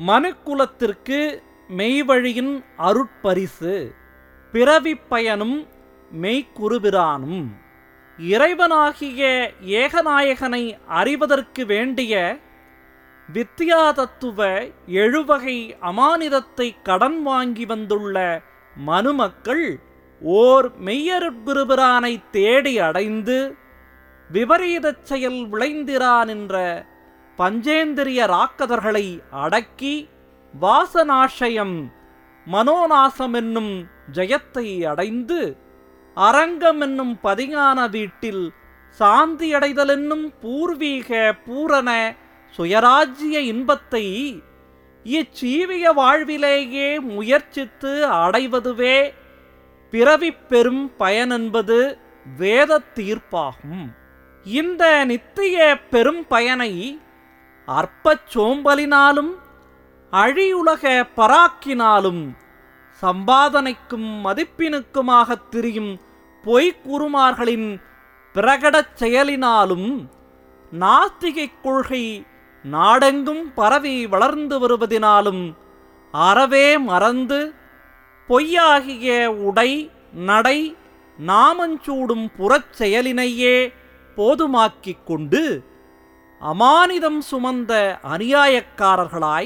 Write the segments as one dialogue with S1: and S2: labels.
S1: மனுக்குலத்திற்கு மெய்வழியின் அருட்பரிசு, பிறவிப் பயனும் மெய்க்குருபிரானும். இறைவனாகிய ஏகநாயகனை அறிவதற்கு வேண்டிய வித்யா தத்துவ எழுவகை அமானிதத்தை கடன் வாங்கி வந்துள்ள மனுமக்கள் ஓர் மெய்யருட்குருபிரானை தேடி அடைந்து விபரீதச் செயல் விளைந்திரான் என்ற பஞ்சேந்திரிய ராக்கதர்களை அடக்கி வாசனாஷயம் மனோநாசம் என்னும் ஜெயத்தை அடைந்து அரங்கம் என்னும் பதிஞான வீட்டில் சாந்தியடைதல் என்னும் பூர்வீக பூரண சுயராஜ்ய இன்பத்தை இச்சீவிய வாழ்விலேயே முயற்சித்து அடைவதுவே பிறவிப் பெரும் பயனென்பது வேத தீர்ப்பாகும். இந்த நித்திய பெரும் பயனை அற்பச் சோம்பலினாலும் அழியுலக பராக்கினாலும் சம்பாதனைக்கும் மதிப்பினுக்குமாகத் திரியும் பொய்க்குருமார்களின் பிரகடச் செயலினாலும் நாஸ்திகைக் கொள்கை நாடெங்கும் பரவி வளர்ந்து வருவதினாலும் அறவே மறந்து பொய்யாகிய உடை நடை நாமஞ்சூடும் புறச் செயலினையே போதுமாக்கிக் கொண்டு அமானிதம் சுமந்த அநியாயக்காரர்களாய்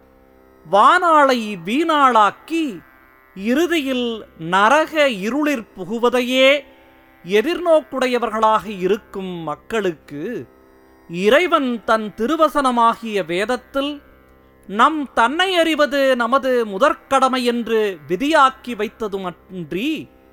S1: வானாளை வீணாளாக்கி இறுதியில் நரக இருளிற் புகுவதையே எதிர்நோக்குடையவர்களாக இருக்கும் மக்களுக்கு இறைவன் தன் திருவசனமாகிய வேதத்தில் நம் தன்னை அறிவது நமது முதற்கடமை என்று விதியாக்கி வைத்ததுமன்றி,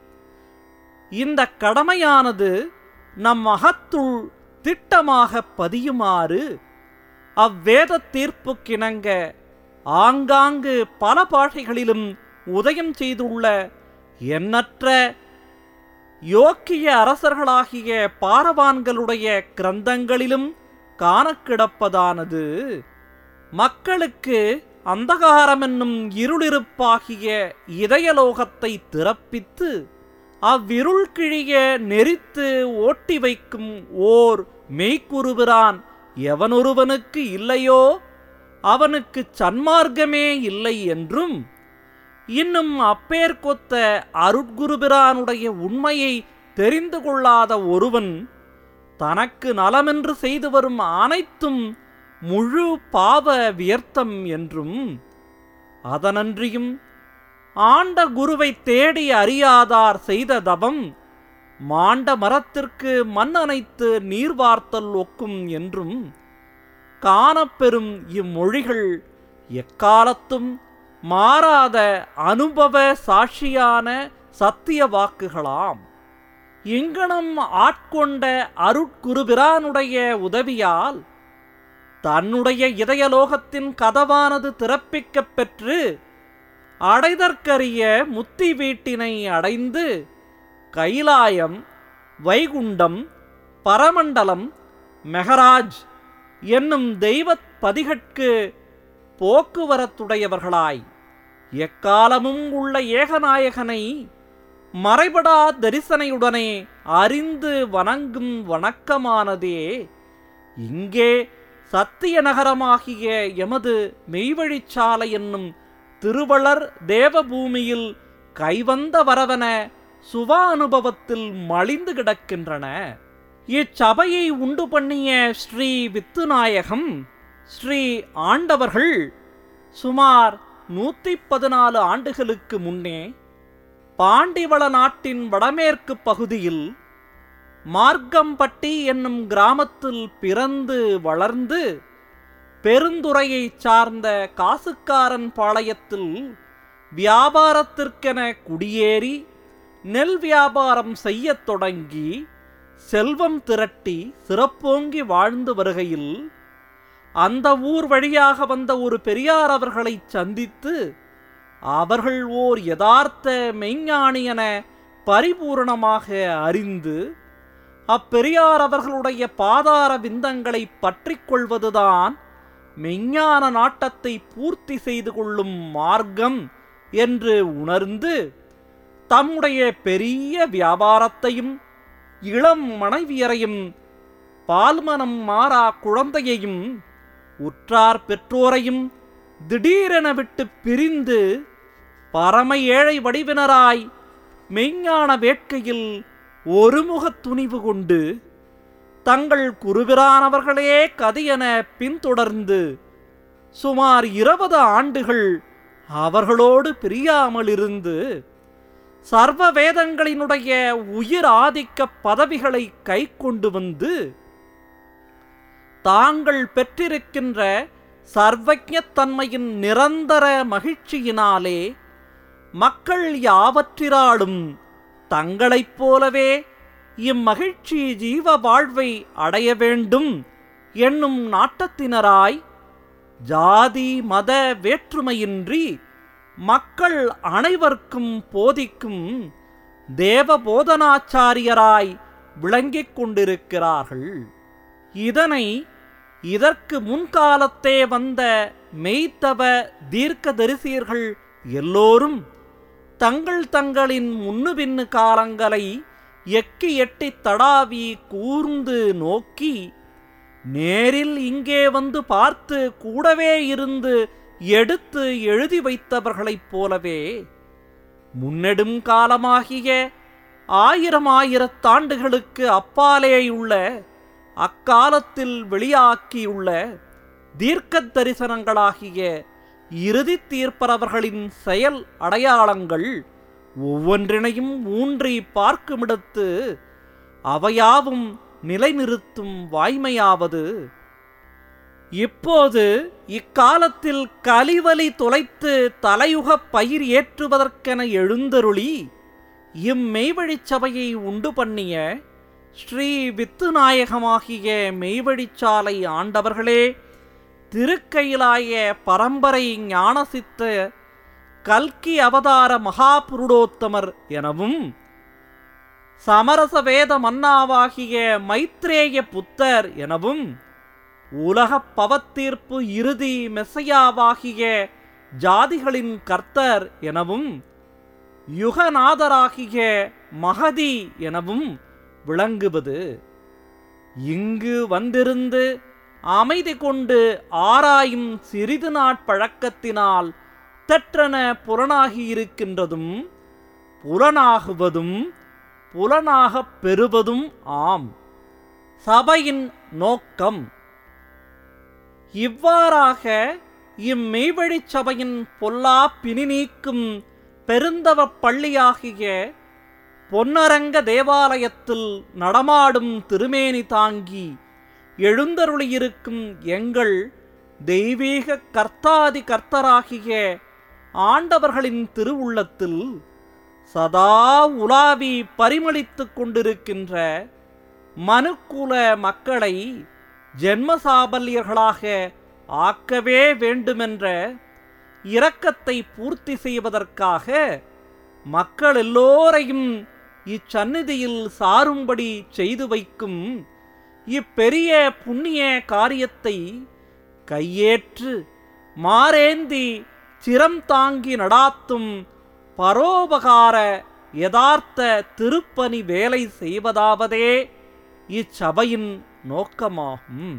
S1: இந்த கடமையானது நம் அகத்துள் திட்டமாக பதியுமாறு அவ்வேத தீர்ப்புக்கிணங்க ஆங்காங்கு பல பாஷைகளிலும் உதயம் செய்துள்ள எண்ணற்ற யோக்கிய அரசர்களாகிய பாரவான்களுடைய கிரந்தங்களிலும் காணக்கிடப்பதானது மக்களுக்கு அந்தகாரம் என்னும் இருளிருப்பாகிய இதயலோகத்தை திறப்பித்து அவ்விருள் கிழிய நெறித்து ஓட்டி வைக்கும் ஓர் மெய்க்குருபிரான் எவனொருவனுக்கு இல்லையோ அவனுக்கு சன்மார்க்கமே இல்லை என்றும், இன்னும் அப்பேர்கொத்த அருட்குருபிரானுடைய உண்மையை தெரிந்து கொள்ளாத ஒருவன் தனக்கு நலமென்று செய்து வரும் அனைத்தும் முழு பாவ வியர்த்தம் என்றும், அதனன்றியும் ஆண்ட குருவை தேடி அறியாதார் செய்த தபம் மாண்ட மரத்திற்கு மண் அணைத்து நீர் வார்த்தல் ஒக்கும் என்றும் காணப்பெறும் இம்மொழிகள் எக்காலத்தும் மாறாத அனுபவ சாட்சியான சத்திய வாக்குகளாம். இங்கனம் ஆட்கொண்ட அருட்குருபிரானுடைய உதவியால் தன்னுடைய இதயலோகத்தின் கதவானது திறப்பிக்கப் பெற்று அடைதற்கரிய முத்தி வீட்டினை அடைந்து கைலாயம், வைகுண்டம், பரமண்டலம், மெகராஜ் என்னும் தெய்வத் பதிகட்கு போக்குவரத்துடையவர்களாய் எக்காலமும் உள்ள ஏகநாயகனை மறைபடா தரிசனையுடனே அறிந்து வணங்கும் வணக்கமானதே இங்கே சத்திய நகரமாகிய எமது மெய்வழிச்சாலை என்னும் திருவளர் தேவபூமியில் கைவந்த வரவன சுவ அனுபவத்தில் மலிந்து கிடக்கின்றன. இச்சபையை உண்டு பண்ணிய ஸ்ரீ வித்துநாயகம் ஸ்ரீ ஆண்டவர்கள் சுமார் 114 ஆண்டுகளுக்கு முன்னே பாண்டிவள நாட்டின் வடமேற்கு பகுதியில் மார்க்கம்பட்டி என்னும் கிராமத்தில் பிறந்து வளர்ந்து பெருந்துறையைச் சார்ந்த காசுக்காரன் பாளையத்தில் வியாபாரத்திற்கென குடியேறி நெல் வியாபாரம் செய்யத் தொடங்கி செல்வம் திரட்டி சிறப்போங்கி வாழ்ந்து வருகையில் அந்த ஊர் வழியாக வந்த ஒரு பெரியார் அவர்களை சந்தித்து அவர்கள் ஓர் யதார்த்த மெய்ஞானி என பரிபூரணமாக அறிந்து அப்பெரியார் அவர்களுடைய பாதார விந்தங்களை பற்றி கொள்வதுதான் மெய்ஞான நாட்டத்தை பூர்த்தி செய்து கொள்ளும் மார்க்கம் என்று உணர்ந்து தம்முடைய பெரிய வியாபாரத்தையும் இளம் மனைவியரையும் பால்மனம் மாறா குழந்தையையும் உற்றார் பெற்றோரையும் திடீரென விட்டு பிரிந்து பரம ஏழை வடிவினராய் மெய்ஞான வேட்கையில் ஒருமுகத் துணிவு கொண்டு தங்கள் குருபிரானவர்களே கதியென பின்தொடர்ந்து சுமார் 20 ஆண்டுகள் அவர்களோடு பிரியாமலிருந்து சர்வ வேதங்களினுடைய உயிர் ஆதிக்க பதவிகளை கை கொண்டு வந்து தாங்கள் பெற்றிருக்கின்ற சர்வஜ்ஞத்தன்மையின் நிரந்தர மகிழ்ச்சியினாலே மக்கள் யாவற்றிராலும் தங்களைப் போலவே இம்மகிழ்ச்சி ஜீவ வாழ்வை அடைய வேண்டும் என்னும் நாட்டத்தினராய் ஜாதி மத வேற்றுமையின்றி மக்கள் அனைவர்க்கும் போதிக்கும் தேவ போதனாச்சாரியராய் விளங்கிக் கொண்டிருக்கிறார்கள். இதற்கு முன்காலத்தே வந்த மெய்த்தவ தீர்க்கதரிசியர்கள் எல்லோரும் தங்கள் தங்களின் முன்னு பின்னு காலங்களை எக்கி எட்டி தடாவி கூர்ந்து நோக்கி நேரில் இங்கே வந்து பார்த்து கூடவே இருந்து எடுத்து எழுதி வைத்தவர்களைப் போலவே முன்னெடும் காலமாகிய 1000 ஆண்டுகளுக்கு அப்பாலேயுள்ள அக்காலத்தில் வெளியாக்கியுள்ள தீர்க்க தரிசனங்களாகிய இறுதி தீர்ப்பரவர்களின் செயல் அடையாளங்கள் ஒவ்வொன்றினையும் ஊன்றி பார்க்குமிடத்து அவையாவும் நிலைநிறுத்தும் வாய்மையாவது, இப்போது இக்காலத்தில் கலிவலி தொலைத்து தலையுகப் பயிர் ஏற்றுவதற்கென எழுந்தருளி இம்மெய்வழிச் சபையை உண்டு பண்ணிய ஸ்ரீ வித்துநாயகமாகிய மெய்வழிச்சாலை ஆண்டவர்களே திருக்கையிலாய பரம்பரை ஞானசித்த கல்கி அவதார மகாபுருடோத்தமர் எனவும் சமரச வேத மன்னாவாகிய மைத்ரேய புத்தர் எனவும் உலகப் பவத்தீர்ப்பு இறுதி மெஸ்ஸையாவாகிய ஜாதிகளின் கர்த்தர் எனவும் யுகநாதராகிய மகதி எனவும் விளங்குவது, இங்கு வந்திருந்து அமைதி கொண்டு ஆராயும் சிறிது நாட்பழக்கத்தினால் தெற்றென புலனாகியிருக்கின்றதும் புலனாகுவதும் புலனாகப் பெறுவதும் ஆம். சபையின் நோக்கம் இவ்வாறாக இம்மெய்வழிச் சபையின் பொல்லா பிணி நீக்கும் பெருந்தவ பள்ளியாகிய பொன்னரங்க தேவாலயத்தில் நடமாடும் திருமேனி தாங்கி எழுந்தருளியிருக்கும் எங்கள் தெய்வீக கர்த்தாதி கர்த்தராகிய ஆண்டவர்களின் திருவுள்ளத்தில் சதா உலாவி பரிமளித்துக் கொண்டிருக்கின்ற மனுக்குல மக்களை ஜென்மசாபல்யர்களாக ஆக்கவே வேண்டுமென்ற இரக்கத்தை பூர்த்தி செய்வதற்காக மக்கள் எல்லோரையும் இச்சந்நிதியில் சாரும்படி செய்து வைக்கும் இப்பெரிய புண்ணிய காரியத்தை கையேற்று மாறேந்தி சிரம் தாங்கி நடாத்தும் பரோபகார யதார்த்த திருப்பணி வேலை செய்வதாவதே இச்சபையின் நோக்கமாகும்.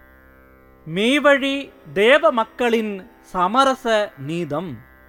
S1: மெய்வழி தேவ மக்களின் சமரச நீதம்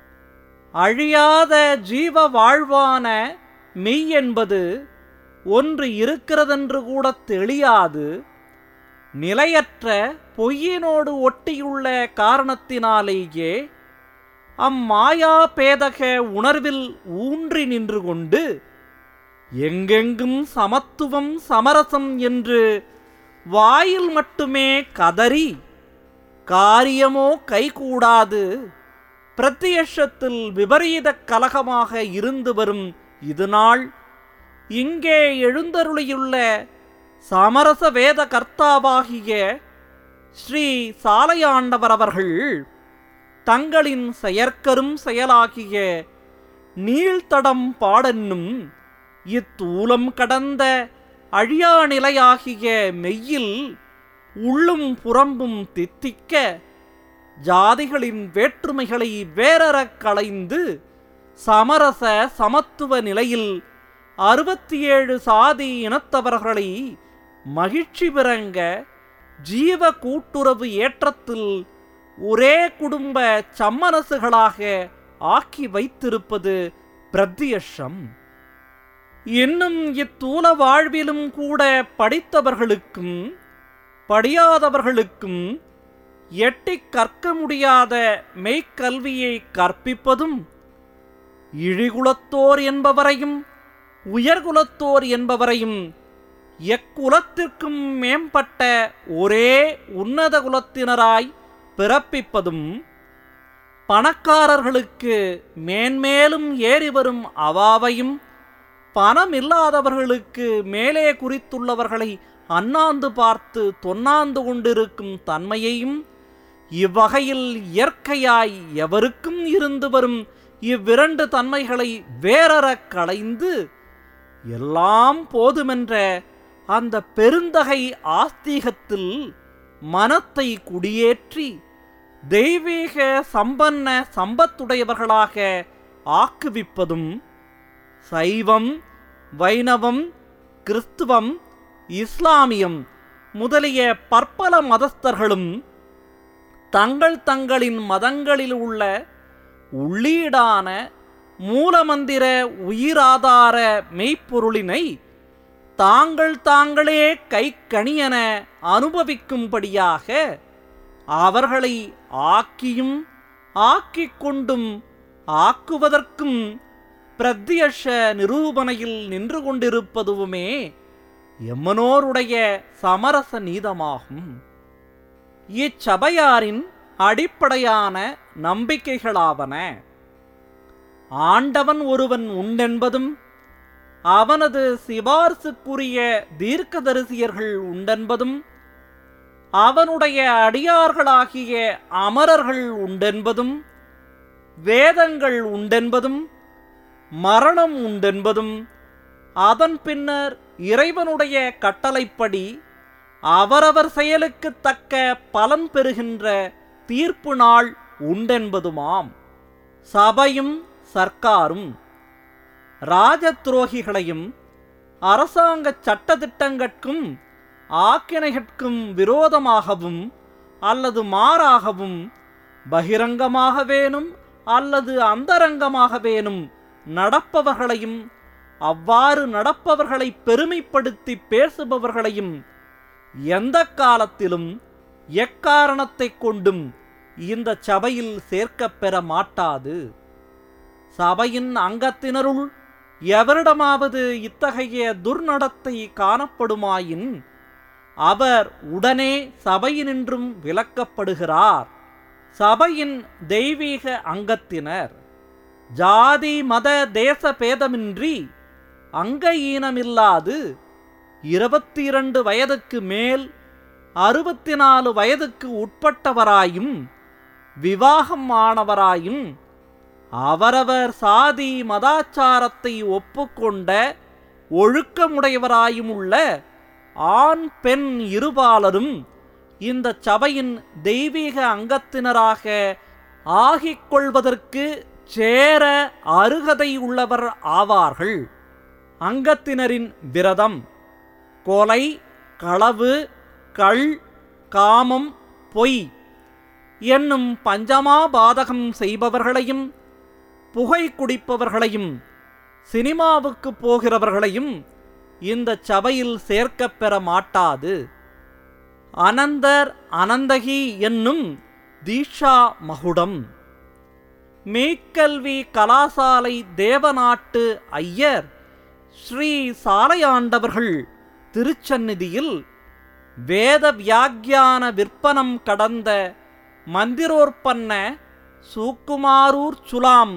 S1: அழியாத ஜீவ வாழ்வான மெய் என்பது ஒன்று இருக்கிறதென்று கூட தெளியாது நிலையற்ற பொய்யினோடு ஒட்டியுள்ள காரணத்தினாலேயே அம்மாயா பேதக உணர்வில் ஊன்றி நின்று கொண்டு எங்கெங்கும் சமத்துவம் சமரசம் என்று வாயில் மட்டுமே கதறி காரியமோ கைகூடாது பிரத்யக்ஷத்தில் விபரீத கலகமாக இருந்து வரும் இதுநாள் இங்கே எழுந்தருளியுள்ள சமரச வேத கர்த்தாவாகிய ஸ்ரீ சாலையாண்டவர் அவர்கள் தங்களின் செயற்கரும் செயலாகிய நீள்தடம் பாடென்னும் இத்தூலம் கடந்த அழியா நிலையாகிய மெய்யில் உள்ளும் புறம்பும் தித்திக்க ஜாதிகளின் வேற்றுமைகளை வேறறக் களைந்து சமரச சமத்துவ நிலையில் 67 சாதி இனத்தவர்களை மகிழ்ச்சி பிறங்க ஜீவ கூட்டுறவு ஏற்றத்தில் ஒரே குடும்ப சம்மனசுகளாக ஆக்கி வைத்திருப்பது பிரத்யக்ஷம். இன்னும் இத்தூல வாழ்விலும் கூட படித்தவர்களுக்கும் படியாதவர்களுக்கும் எட்டி கற்க முடியாத மெய்க்கல்வியை கற்பிப்பதும், இழிகுலத்தோர் என்பவரையும் உயர்குலத்தோர் என்பவரையும் எக்குலத்திற்கும் மேம்பட்ட ஒரே உன்னத குலத்தினராய் பிறப்பிப்பதும், பணக்காரர்களுக்கு மேன்மேலும் ஏறி வரும் அவாவையும் பணமில்லாதவர்களுக்கு மேலே குறித்துள்ளவர்களை அண்ணாந்து பார்த்து தொன்னாந்து கொண்டிருக்கும் தன்மையையும், இவ்வகையில் இயற்கையாய் எவருக்கும் இருந்து வரும் இவ்விரண்டு தன்மைகளை வேறறக் களைந்து எல்லாம் போதுமென்ற அந்த பெருந்தகை ஆஸ்தீகத்தில் மனத்தை குடியேற்றி தெய்வீக சம்பன்ன சம்பத்துடையவர்களாக ஆக்குவிப்பதும், சைவம், வைணவம், கிறிஸ்துவம், இஸ்லாமியம் முதலிய பற்பல மதஸ்தர்களும் தங்கள் தங்களின் மதங்களில் உள்ள உள்ளீடான மூலமந்திர உயிராதார மெய்ப்பொருளினை தாங்கள் தாங்களே கைக்கணியென அனுபவிக்கும்படியாக அவர்களை ஆக்கியும் ஆக்கிக் கொண்டும் ஆக்குவதற்கும் பிரத்யக்ஷ நிரூபணையில் நின்று கொண்டிருப்பதுவுமே எம்மனோருடைய சமரச நீதமாகும். இச்சபையாரின் அடிப்படையான நம்பிக்கைகளாவன: ஆண்டவன் ஒருவன் உண்டென்பதும், அவனது சிபார்சுக்குரிய தீர்க்கதரிசியர்கள் உண்டென்பதும், அவனுடைய அடியார்களாகிய அமரர்கள் உண்டென்பதும், வேதங்கள் உண்டென்பதும், மரணம் உண்டென்பதும், அதன் பின்னர் இறைவனுடைய கட்டளைப்படி அவரவர் செயலுக்கு தக்க பலன் பெறுகின்ற தீர்ப்பு நாள் உண்டென்பதுமாம். சபையும் சர்க்காரும் ராஜ துரோகிகளையும் அரசாங்க சட்டதிட்டங்கட்கும் ஆக்கினைகட்கும் விரோதமாகவும் அல்லது மாறாகவும் பகிரங்கமாகவேனும் அல்லது அந்தரங்கமாகவேனும் நடப்பவர்களையும், அவ்வாறு நடப்பவர்களை பெருமைப்படுத்தி பேசுபவர்களையும் எந்த காலத்திலும் எக்காரணத்தை கொண்டும் இந்த சபையில் சேர்க்கப் பெற மாட்டாது. சபையின் அங்கத்தினருள் எவரிடமாவது இத்தகைய துர்நடத்தை காணப்படுமாயின் அவர் உடனே சபையினின்றும் விலக்கப்படுகிறார். சபையின் தெய்வீக அங்கத்தினர் ஜாதி மத தேச பேதமின்றி அங்க ஈனமில்லாது 22 வயதுக்கு மேல் 64 வயதுக்கு உட்பட்டவராயும் விவாகம் ஆனவராயும் அவரவர் சாதி மதாச்சாரத்தை ஒப்புக்கொண்ட ஒழுக்கமுடையவராயும் உள்ள ஆண் பெண் இருபாலரும் இந்த சபையின் தெய்வீக அங்கத்தினராக ஆகிக் கொள்வதற்கு சேர அருகதை உள்ளவர் ஆவார்கள். அங்கத்தினரின் விரதம்: கொலை, களவு, கள், காமம், பொய் என்னும் பஞ்சமாபாதகம் செய்பவர்களையும், புகை குடிப்பவர்களையும், சினிமாவுக்கு போகிறவர்களையும் இந்த சபையில் சேர்க்கப் பெற மாட்டாது. அனந்தர் அனந்தகி என்னும் தீஷா மகுடம். மெய்க்கல்வி கலாசாலை தேவநாட்டு ஐயர் ஸ்ரீ சாலையாண்டவர்கள் திருச்சந்நிதியில் வேத வியாக்கியான விற்பனம் கடந்த மந்திரோற்பன்ன சூக்குமாரூர் சுலாம்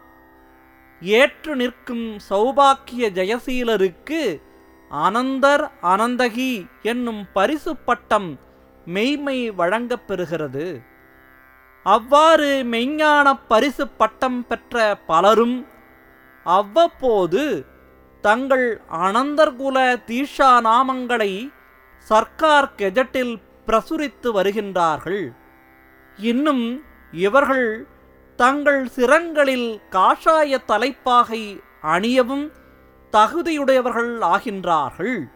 S1: ஏற்று நிற்கும் சௌபாக்கிய ஜெயசீலருக்கு அனந்தர் அனந்தகி என்னும் பரிசு பட்டம் மெய்மை வழங்கப் பெறுகிறது. அவ்வாறு மெய்ஞான பரிசு பட்டம் பெற்ற பலரும் அவ்வப்போது தங்கள் அனந்தர்குல தீஷா நாமங்களை சர்க்கார் கெஜட்டில் பிரசுரித்து வருகின்றார்கள். இன்னும் இவர்கள் தங்கள் சிரங்களில் காஷாய தலைப்பாகை அணியவும் தகுதியுடையவர்கள் ஆகின்றார்கள்.